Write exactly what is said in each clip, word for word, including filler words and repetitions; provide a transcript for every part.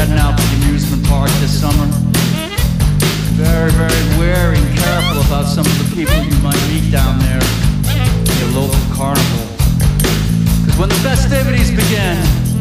heading out to the amusement park this summer, very, very wary and careful about some of the people you might meet down there at your local carnival. Because when the festivities begin,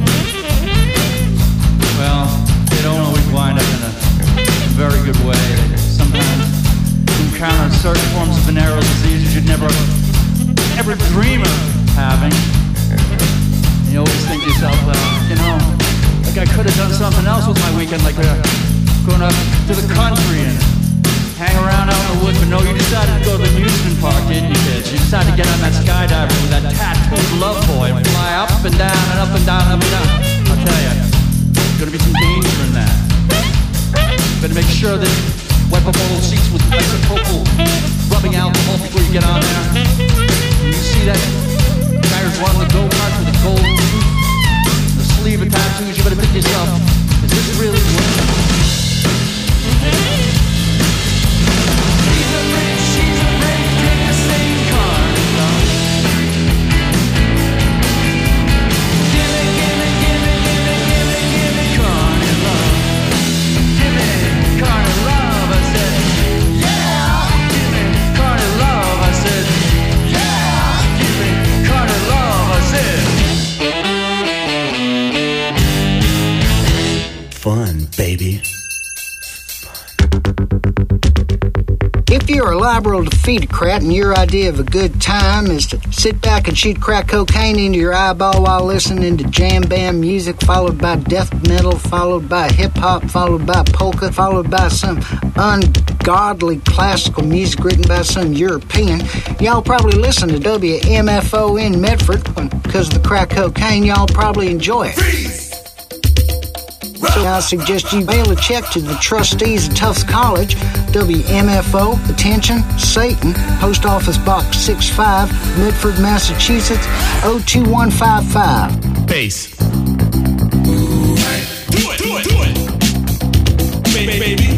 well, they don't always wind up in a very good way. Sometimes you encounter certain forms of venereal diseases you'd never, ever dream of having. And you always think to yourself, well, you know, like I could have done something else with my weekend, like uh, going up to the country and hang around out in the woods. But no, you decided to go to the amusement park, didn't you, kids? You decided to get on that skydiver with that tattooed love boy and fly up and down and up and down and up and down. I'll tell you, there's gonna be some danger in that. Better make sure that wipe up all those seats with isopropyl rubbing alcohol before you get on there. And you see that guy who's running the go-kart with the gold tooth, the sleeve of tattoos, you better think to yourself, is this really working? She's a rich, she's a rich, drink the same car. Gimme, gimme, gimme, gimme, gimme, gimme carny love. Gimme carny love, I said. Yeah. Gimme carny love, I said. Yeah. Gimme carny love, I said. Fun, baby. If you're liable to feed a crat and your idea of a good time is to sit back and shoot crack cocaine into your eyeball while listening to jam band music, followed by death metal, followed by hip-hop, followed by polka, followed by some ungodly classical music written by some European, y'all probably listen to W M F O in Medford, because of the crack cocaine, y'all probably enjoy it. Freeze. So I suggest you mail a check to the trustees of Tufts College, W M F O, attention, Satan, Post Office Box six five, Medford, Massachusetts, oh two one five five. Bass. Do it, do it, do it. Baby, baby.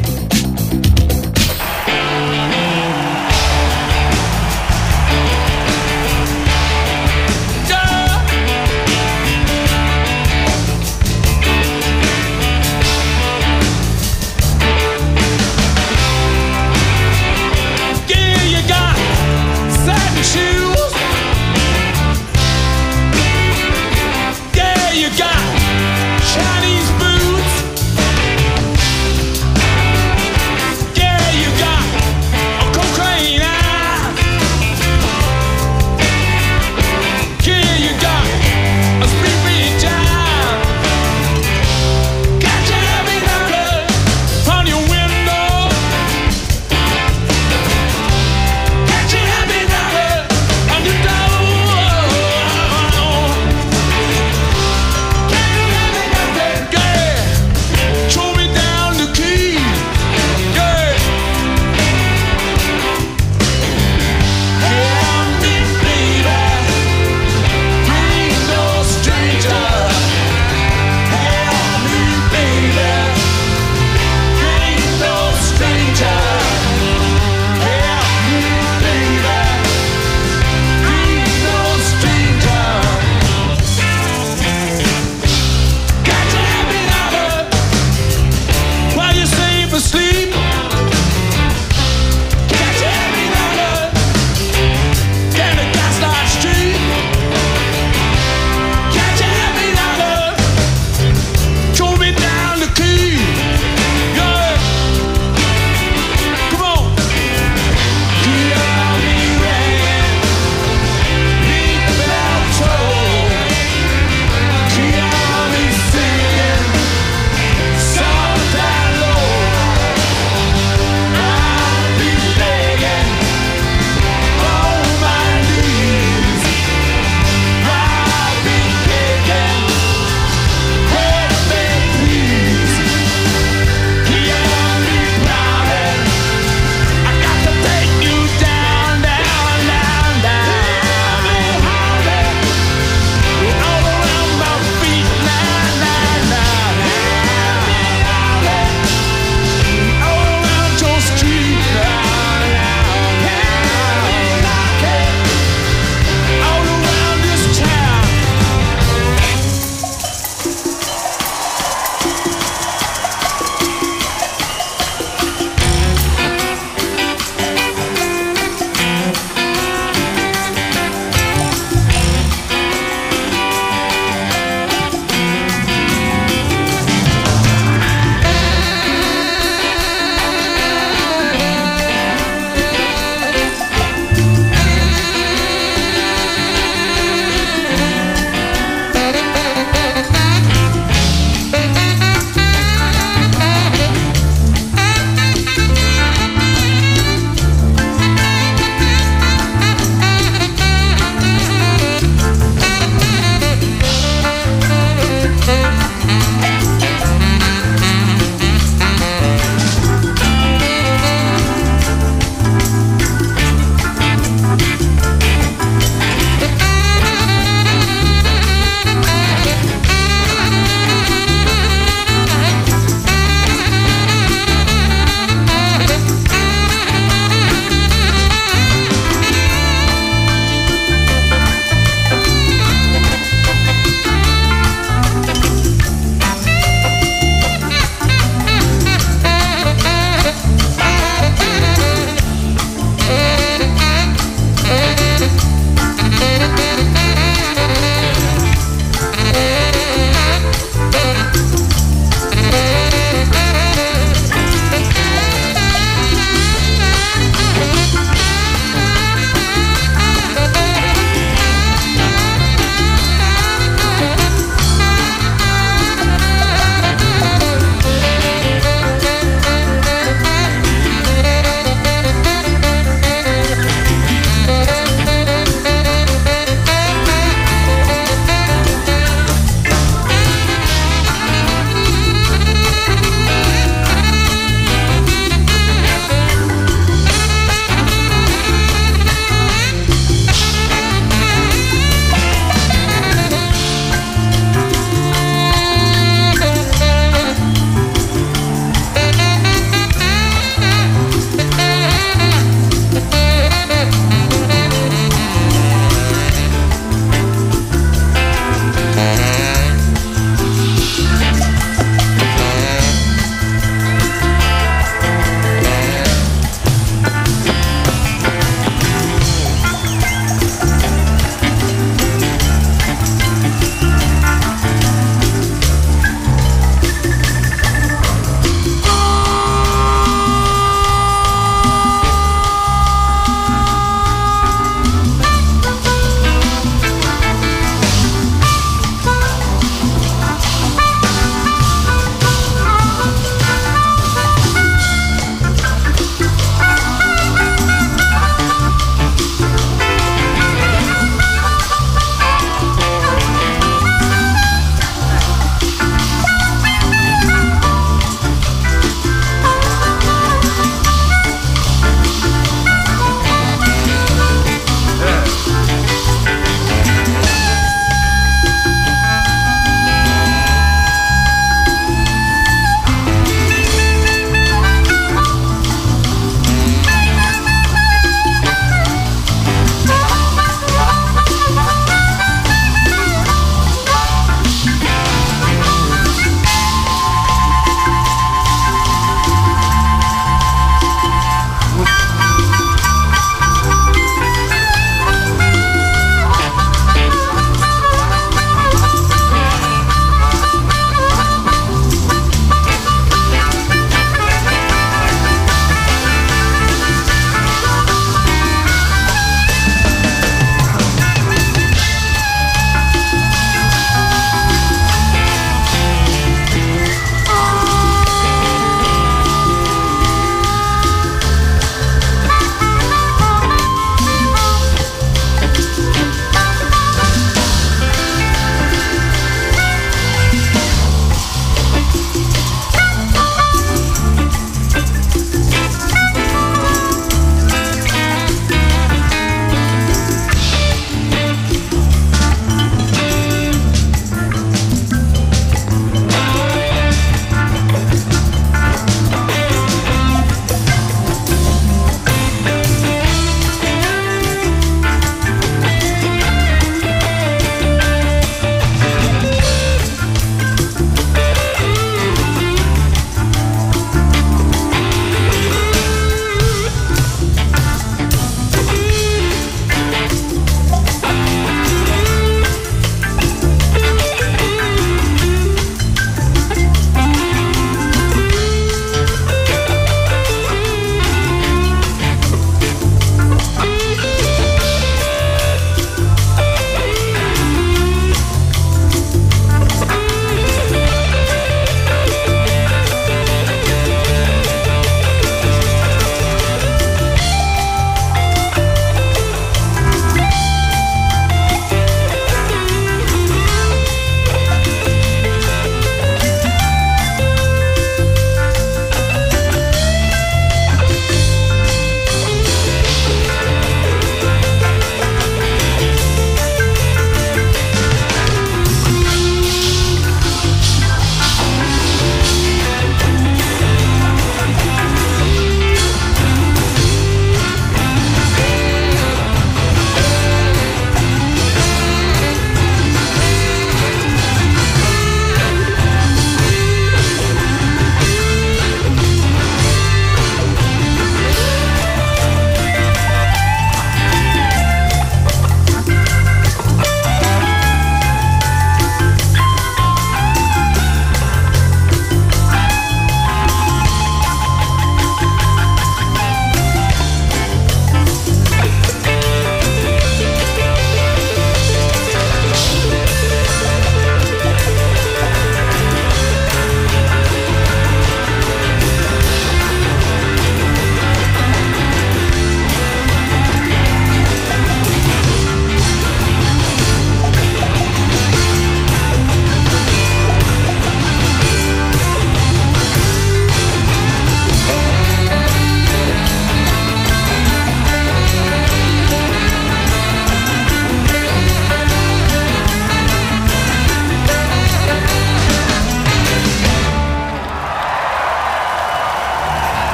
Chinese boots.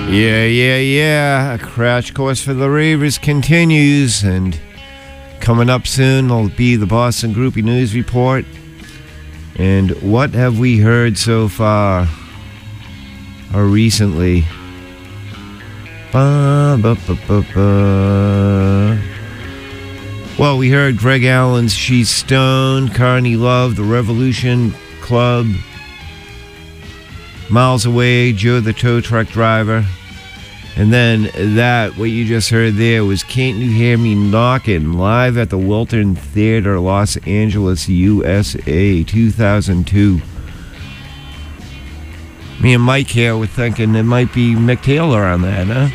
Yeah, yeah, yeah. A Crash Course for the Ravers continues, and coming up soon will be the Boston Groupie News Report. And what have we heard so far or recently? Ba, ba, ba, ba, ba. Well, we heard Greg Allen's She's Stoned, Carney Love, The Revolution Club, Miles Away, Joe the Tow Truck Driver. And then that, what you just heard there, was Can't You Hear Me Knockin', live at the Wiltern Theater, Los Angeles, U S A, two thousand two. Me and Mike here were thinking it might be Mick Taylor on that, huh?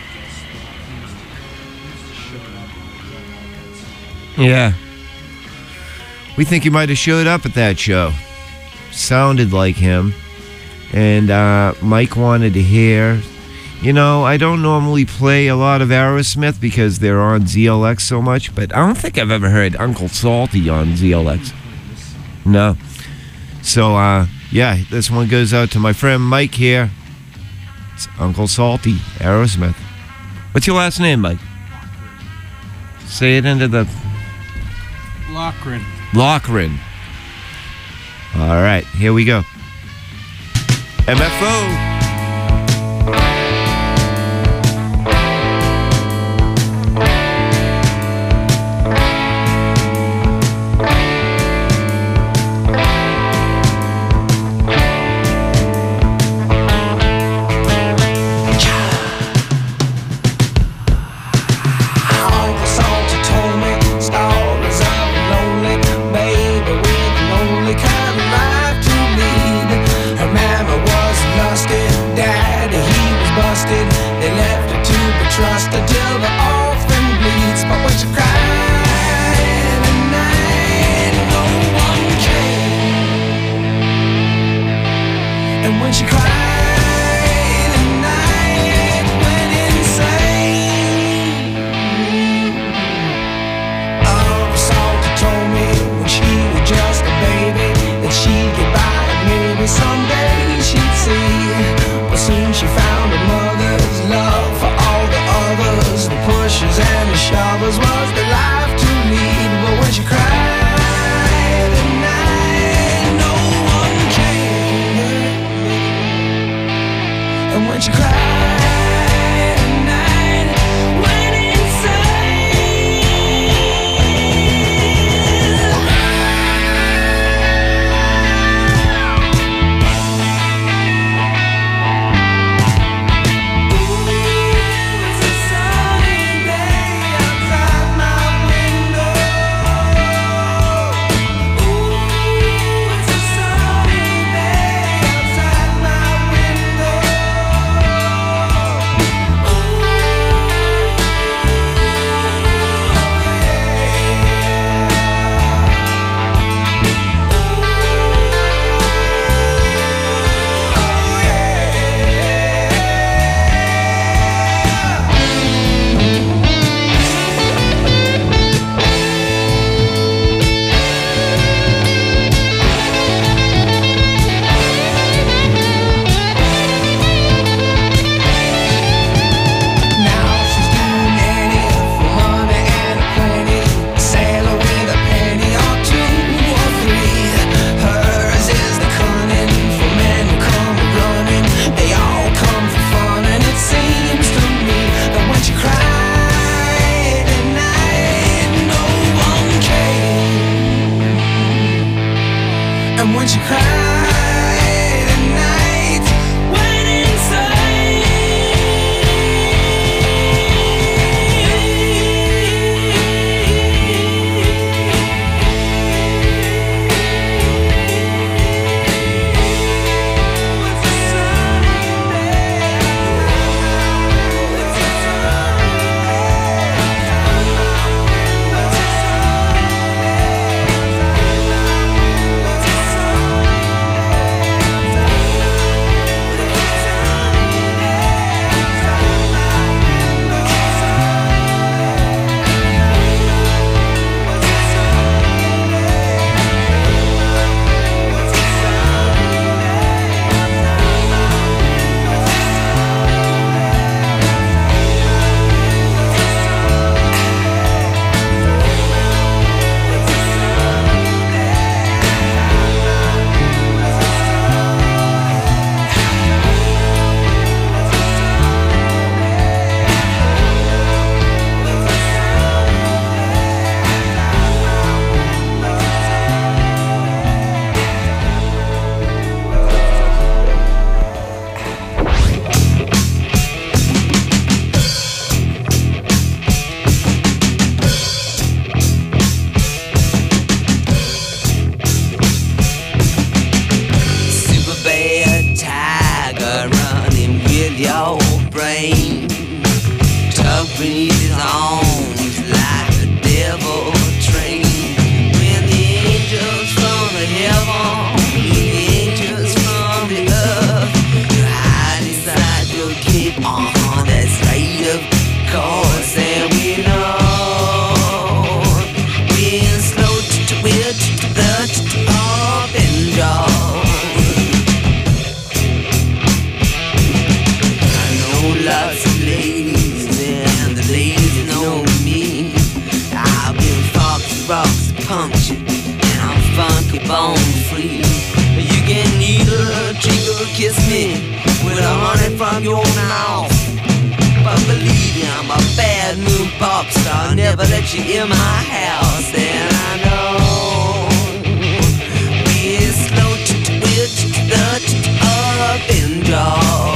Yeah. We think he might have showed up at that show. Sounded like him. And uh, Mike wanted to hear... You know, I don't normally play a lot of Aerosmith because they're on Z L X so much, but I don't think I've ever heard Uncle Salty on Z L X. No. So, uh, yeah, this one goes out to my friend Mike here. It's Uncle Salty, Aerosmith. What's your last name, Mike? Say it into the... Lochran. Lochran. All right, here we go. M F O. rain. Tough beneath his arms like a devil train. When the angels from the heaven, the angels from the earth, you hide inside your cape. Uh-huh, that's right, of course, and we know we're slow to twitch to the up and down. I know lots of ladies, and the ladies know me. I've been fox, rocks, punctured, and I'm funky bone free. You can neither drink or kiss me with a honey from your mouth. But believe me, I'm a bad moon pop star. Never let you in my house, and I know we're slow to twitch, touch up and down.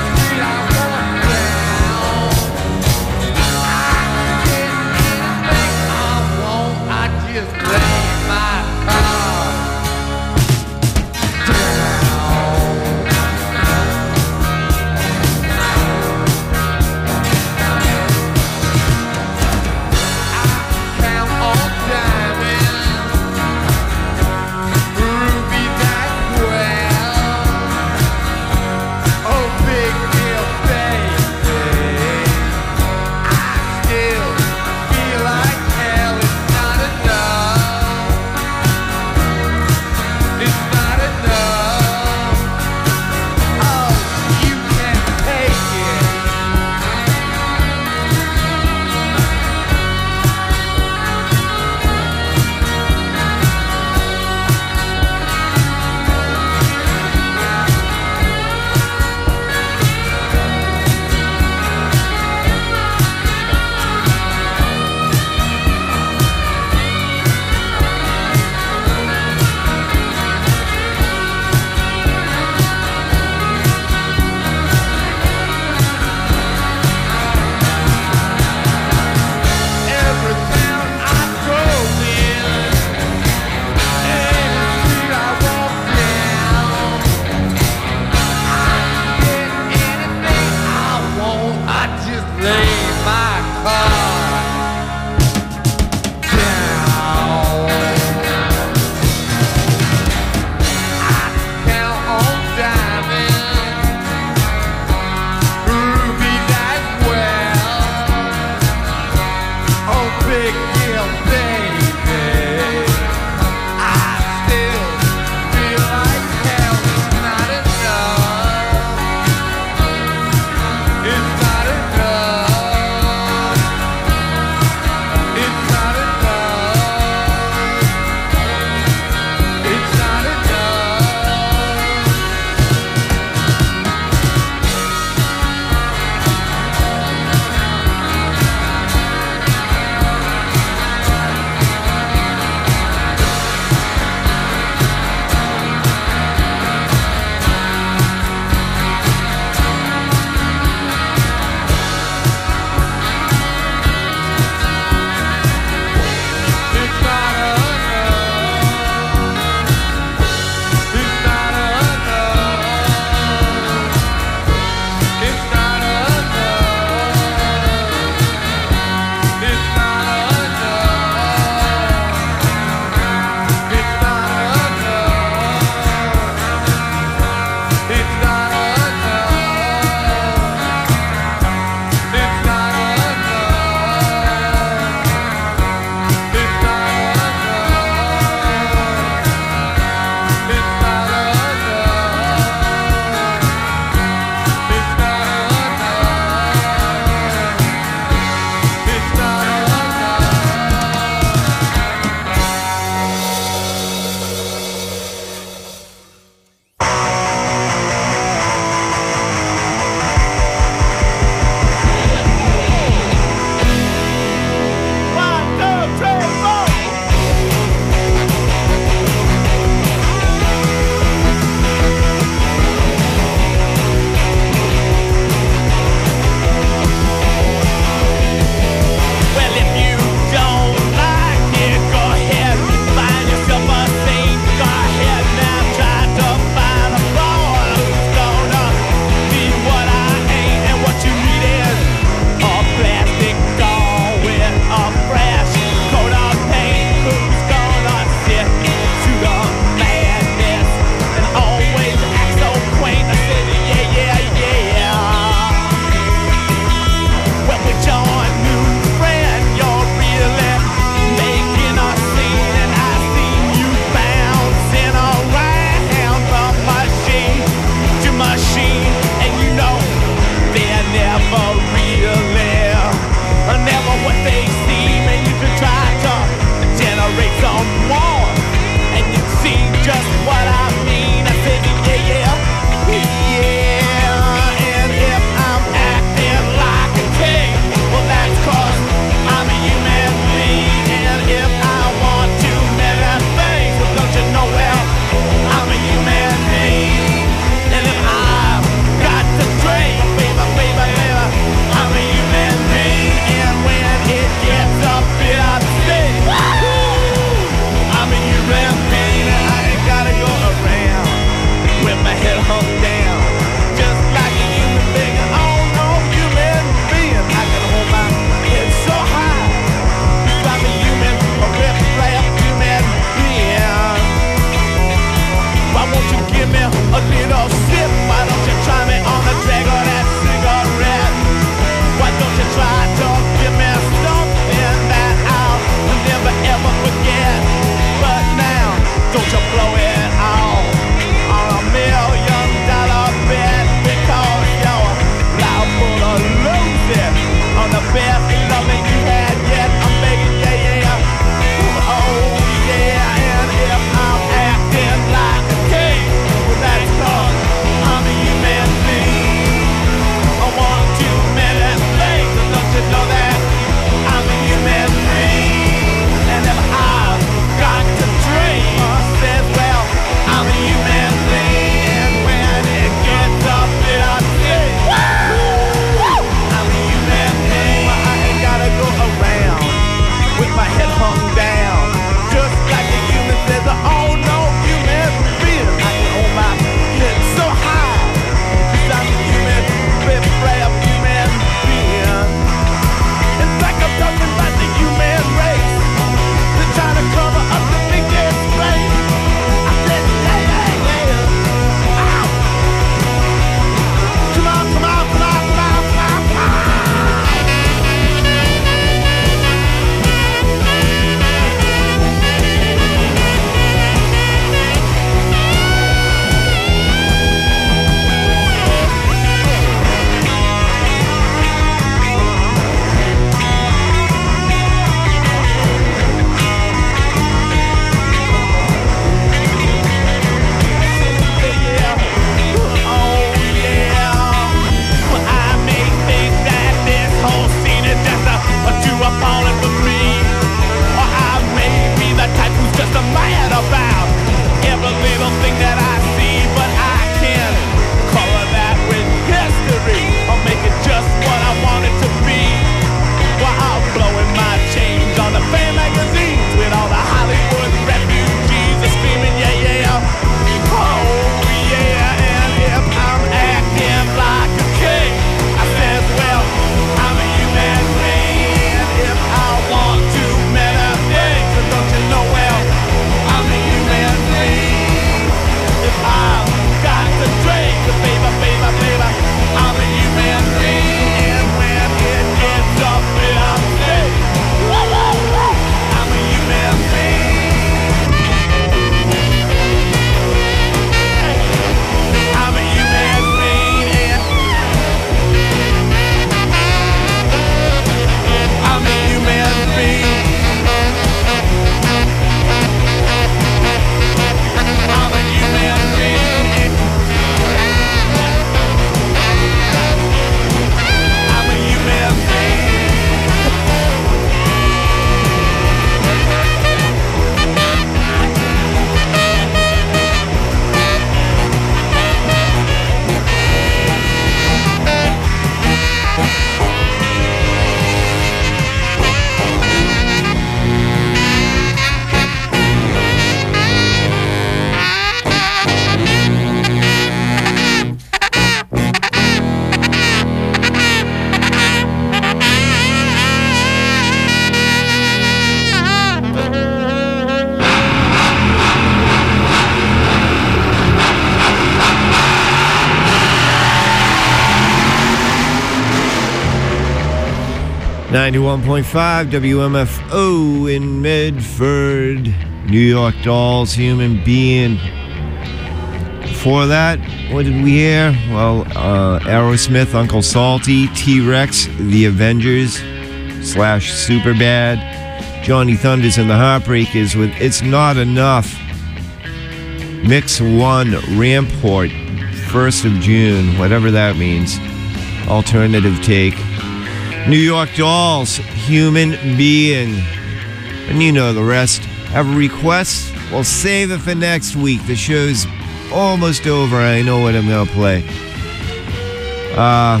ninety-one point five W M F O in Medford. New York Dolls, Human Being. Before that, what did we hear? Well, uh, Aerosmith, Uncle Salty, T-Rex, The Avengers, slash Superbad, Johnny Thunders and the Heartbreakers with It's Not Enough. Mix one, Rampart, first of June, whatever that means. Alternative take. New York Dolls, Human Being. And you know the rest. Have a request? Well, save it for next week. The show's almost over. I know what I'm going to play. Uh,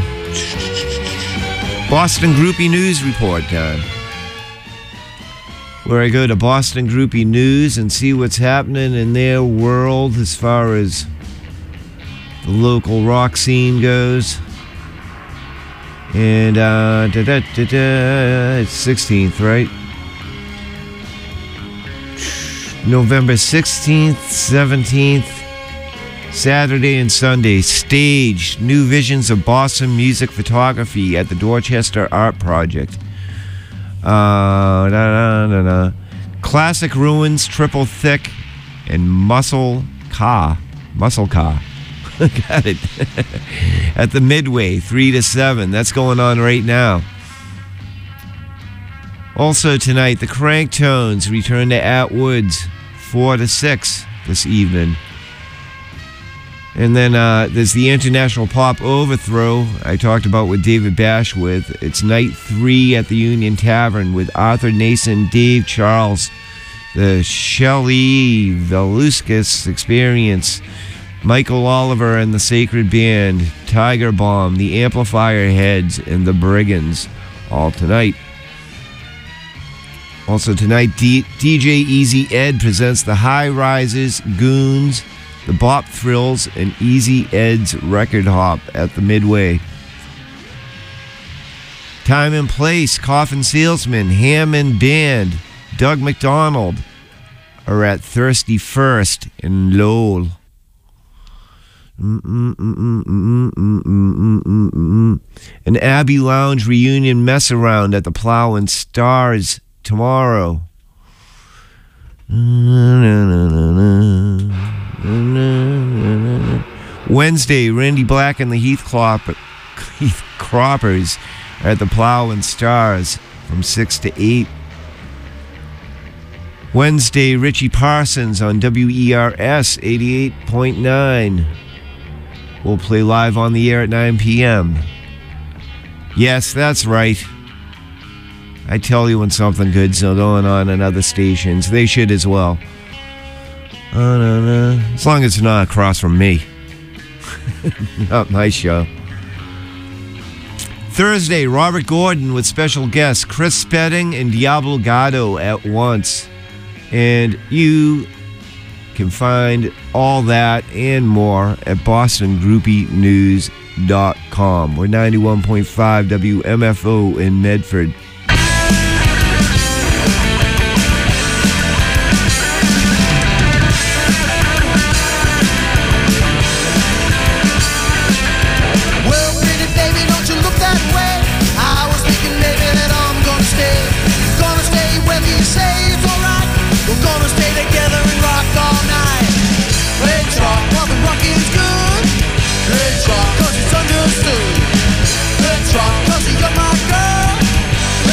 Boston Groupie News Report time. Where I go to Boston Groupie News and see what's happening in their world as far as the local rock scene goes. And, uh, da, da, da, da, it's sixteenth, right? November sixteenth, seventeenth, Saturday and Sunday, staged New Visions of Boston Music Photography at the Dorchester Art Project. Uh, da, da, da, da. Classic Ruins, Triple Thick, and Muscle Car. Muscle Car. Got it. At the Midway, three to seven. That's going on right now. Also tonight, the Crank Tones return to Atwoods, four to six this evening. And then uh, there's the International Pop Overthrow I talked about with David Bashwith. It's night three at the Union Tavern with Arthur Nason, Dave Charles, the Shelley Veluscus Experience, Michael Oliver and the Sacred Band, Tiger Bomb, the Amplifier Heads, and the Brigands, all tonight. Also tonight, D- DJ Easy Ed presents the High Risers, Goons, the Bop Thrills, and Easy Ed's Record Hop at the Midway. Time and place, Coffin Salesman, Hammond Band, Doug McDonald are at Thirsty First in Lowell. Mm-mm-mm-mm-mm-mm-mm-mm-mm. An Abbey Lounge reunion mess around at the Plow and Stars tomorrow. Wednesday, Randy Black and the Heath, Clop- Heath Croppers are at the Plow and Stars from six to eight. Wednesday, Richie Parsons on W E R S eighty-eight point nine. We'll play live on the air at nine p.m. Yes, that's right. I tell you when something good's going on in other stations. They should as well. Uh, no, no. As long as it's not across from me. Not my show. Thursday, Robert Gordon with special guests Chris Spedding and Diablo Gatto at once. And you can find all that and more at boston groupie news dot com. We're ninety-one point five W M F O in Medford. Cause you're my girl.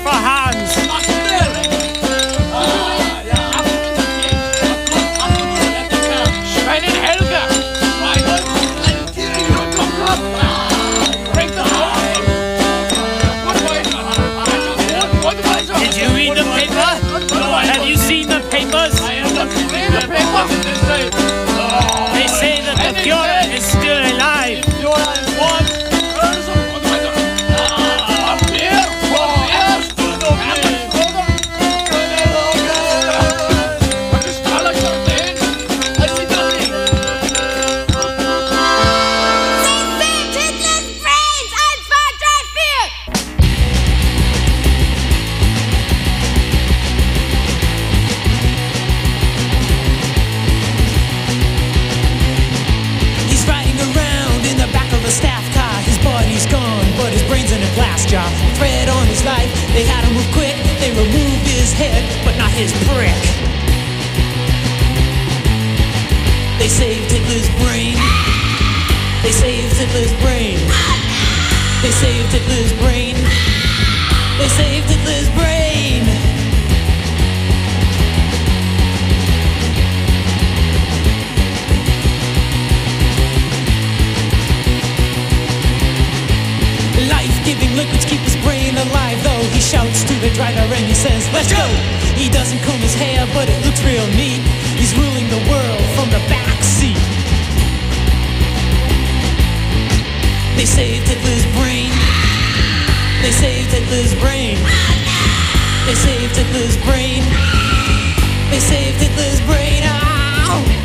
for Hans. Schweinin Helga. Did you read the paper? Have you seen the papers? They say that the Führer is still alive. Thread on his life, they had to move quick. They removed his head, but not his brick. They saved Hitler's brain. They saved Hitler's brain. They saved Hitler's brain. They saved Hitler's brain. Life-giving liquids keep his brain alive, though he shouts to the driver and he says, let's go! He doesn't comb his hair, but it looks real neat. He's ruling the world from the back seat. They saved Hitler's brain. They saved Hitler's brain. They saved Hitler's brain. They saved Hitler's brain. Ow!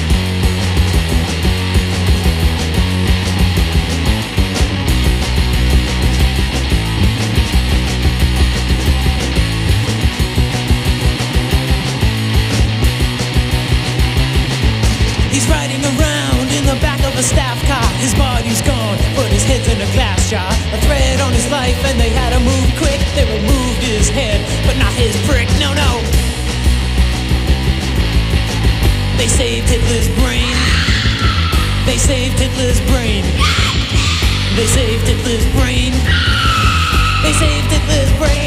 He's riding around in the back of a staff car. His body's gone, but his head's in a glass jar. A thread on his life and they had to move quick. They removed his head, but not his brick, no, no. They saved Hitler's brain. They saved Hitler's brain. They saved Hitler's brain. They saved Hitler's brain.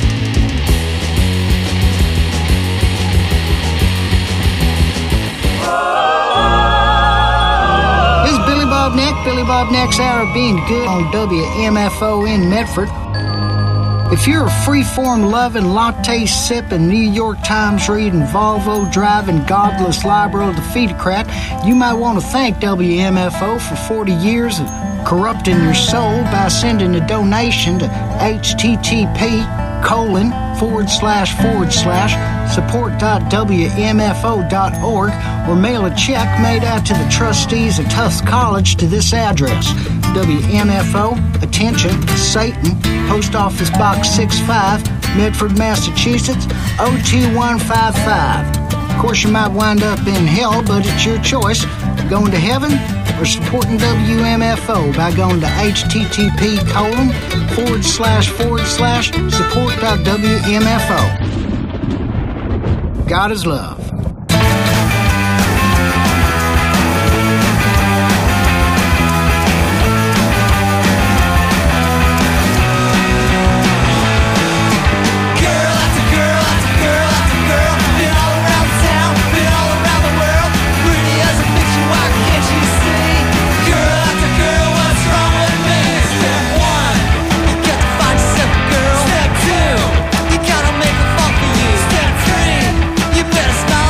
Bobneck, Billy Bobneck's Hour of Being Good on W M F O in Medford. If you're a free-form loving, latte-sipping, New York Times reading, Volvo driving, godless liberal defeatocrat, you might want to thank W M F O for forty years of corrupting your soul by sending a donation to http colon forward slash forward slash support.wmfo.org or mail a check made out to the trustees of Tufts College to this address. W M F O, attention, Satan, Post Office Box sixty-five, Medford, Massachusetts, oh two one five five. Of course, you might wind up in hell, but it's your choice, going to heaven or supporting W M F O by going to http colon forward slash forward slash support.wmfo. God is love. Step two, you gotta make a fuck for you. Step three, you better stop.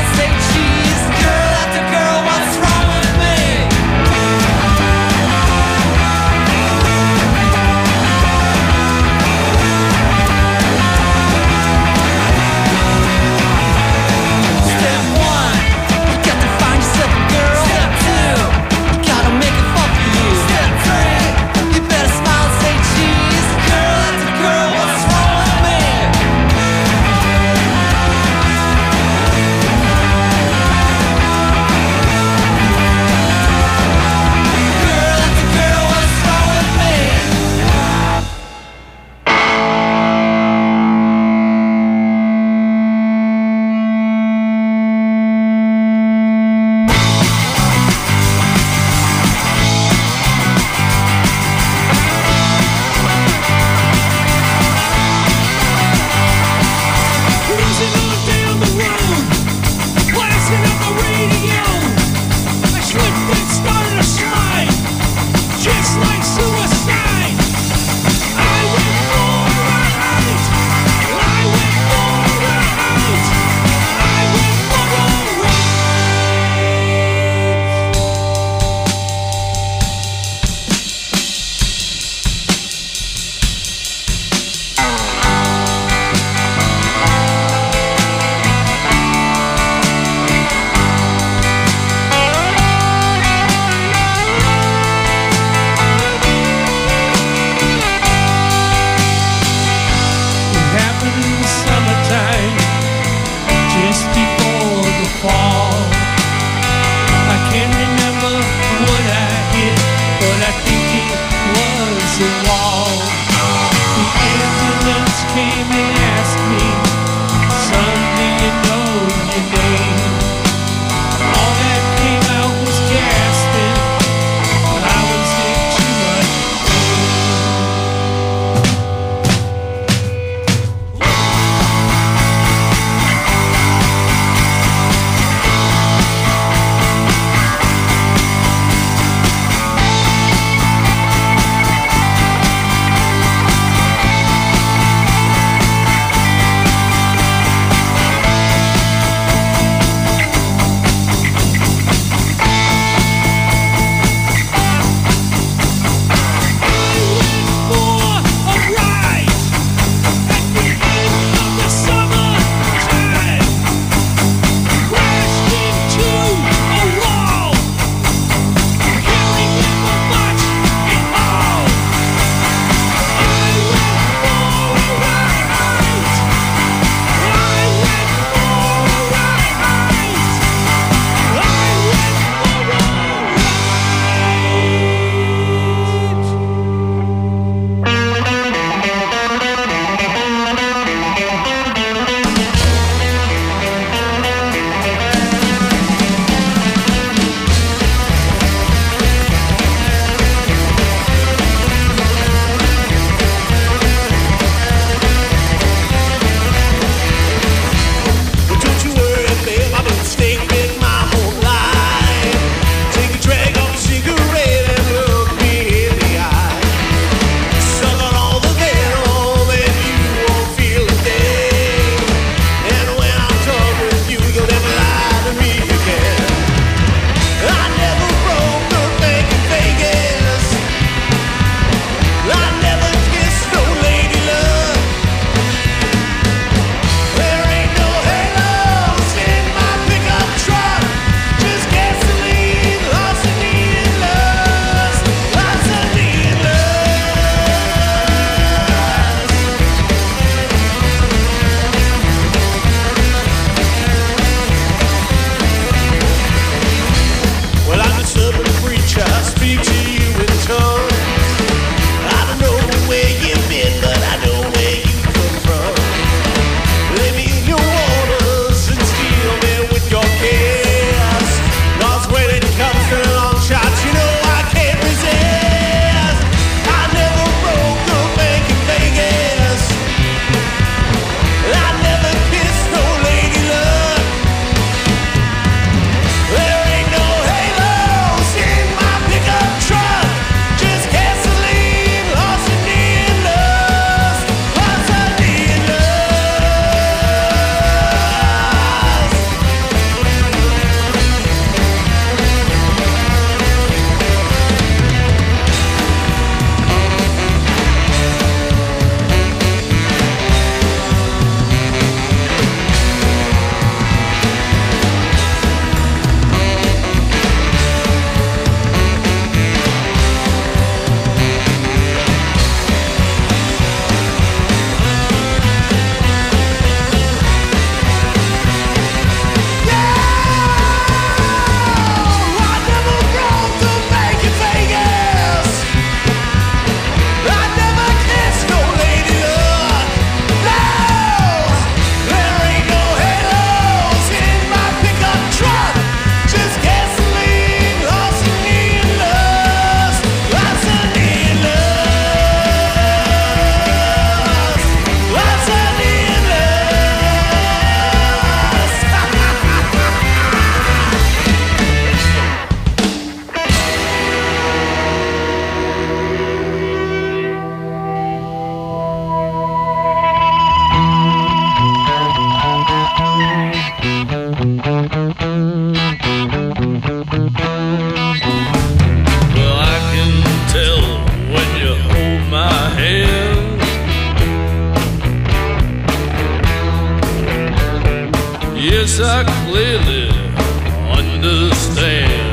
this I clearly understand.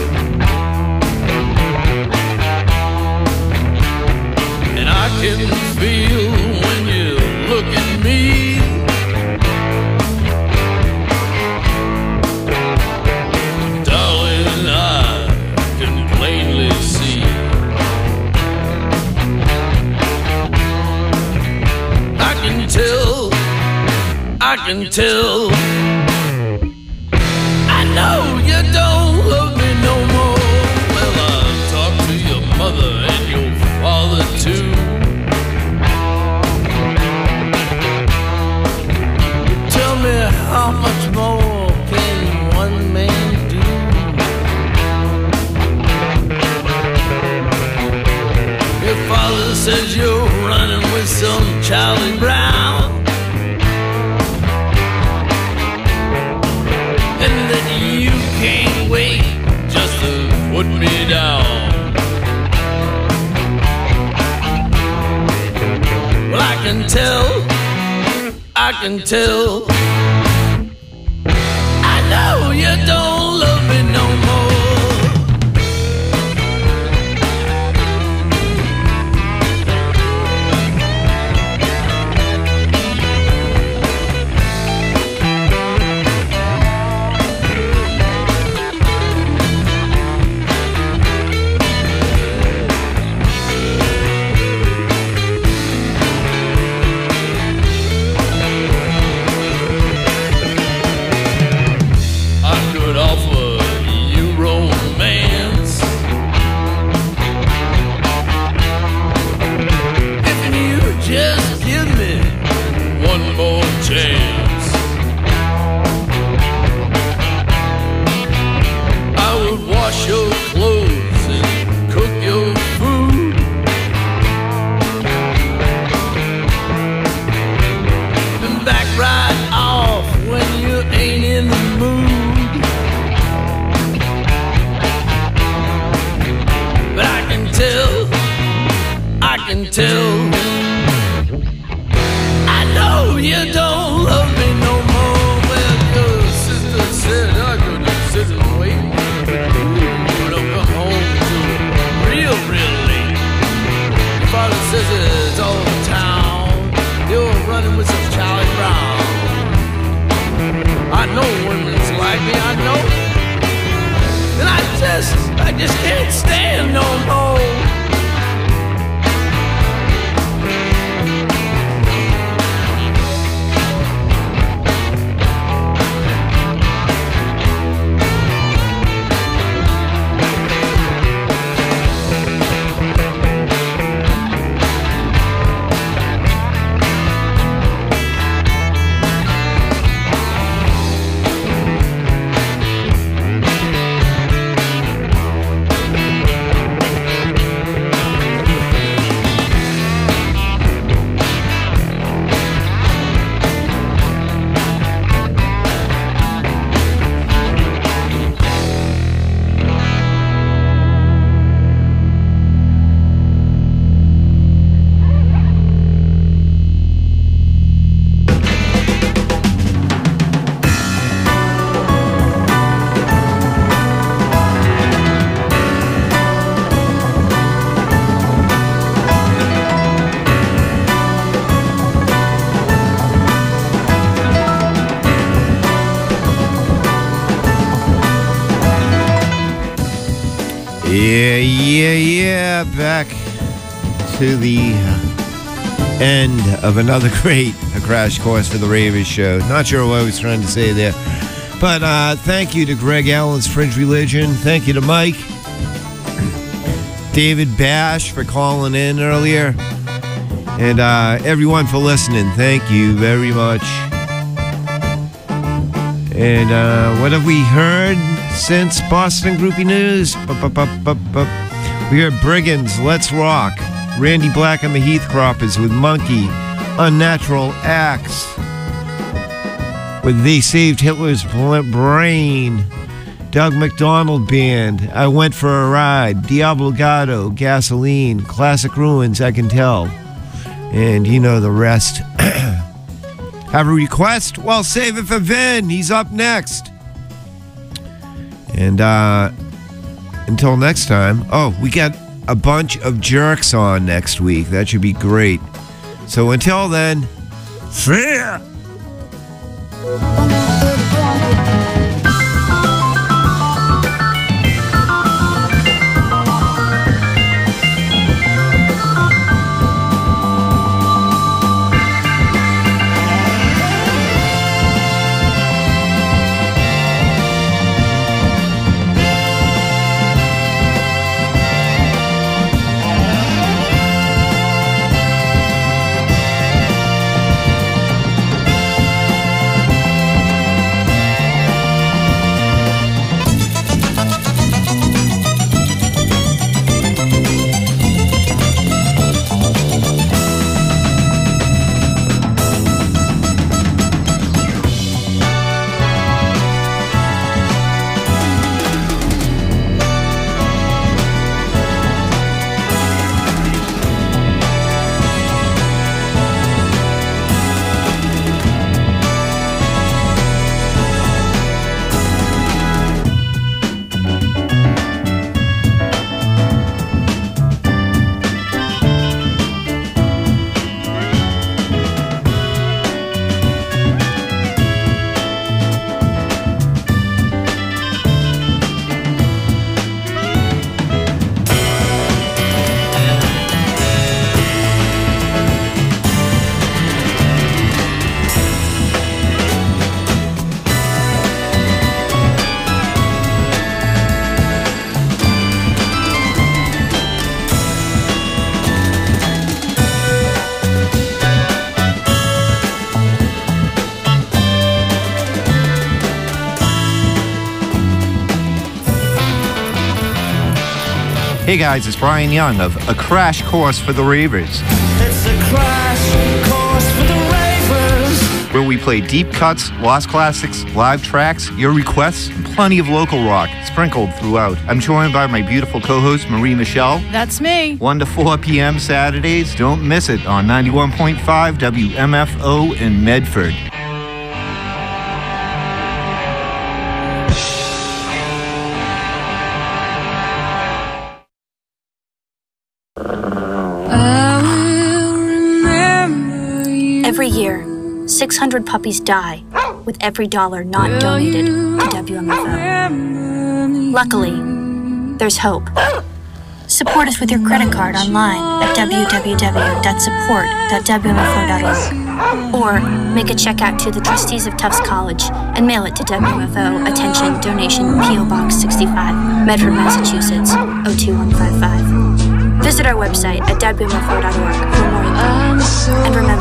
And I can feel when you look at me. Darling, I can plainly see. I can tell, I can tell. I know you don't love me no more. Well, I talked to your mother and your father too. Tell me, how much more can one man do? Your father says you're running with some Charlie Brown, and that you can't wait just to put me down. Well, I can tell, I can tell. I know you don't love me no more. Tell, I know you don't love me no more. Well, your sister said I couldn't sit and wait. You don't come home till real, real late. Your father says it's all the town. You're running with some Charlie Brown. I know women's like me, I know. And I just, I just can't stand no more. Yeah, yeah, yeah. Back to the end of another great A Crash Course for the Ravers show. Not sure what I was trying to say there. But uh, thank you to Greg Allen's Fringe Religion. Thank you to Mike. David Bash for calling in earlier. And uh, everyone for listening. Thank you very much. And uh, what have we heard since Boston Groupie News? We heard Brigands, Let's Rock. Randy Black and the Heathcroppers with Monkey. Unnatural Acts with They Saved Hitler's Brain. Doug McDonald Band, I Went for a Ride. Diablo Gato, Gasoline. Classic Ruins, I Can Tell. And you know the rest. Have a request? Well, save it for Vin. He's up next. And uh, until next time. Oh, we got a bunch of jerks on next week. That should be great. So until then, see ya. Hey guys, it's Brian Young of A Crash Course for the Ravers. It's a crash course for the Ravers. Where we play deep cuts, lost classics, live tracks, your requests, and plenty of local rock sprinkled throughout. I'm joined by my beautiful co-host, Marie Michelle. That's me. one to four p.m. Saturdays. Don't miss it on ninety-one point five W M F O in Medford. Every year, six hundred puppies die with every dollar not donated to W M F O. Luckily, there's hope. Support us with your credit card online at w w w dot support dot w m f o dot org or make a check out to the trustees of Tufts College and mail it to W M F O Attention Donation P O Box sixty-five, Medford, Massachusetts, oh two one five five. Visit our website at w m f o dot org for more info. And remember,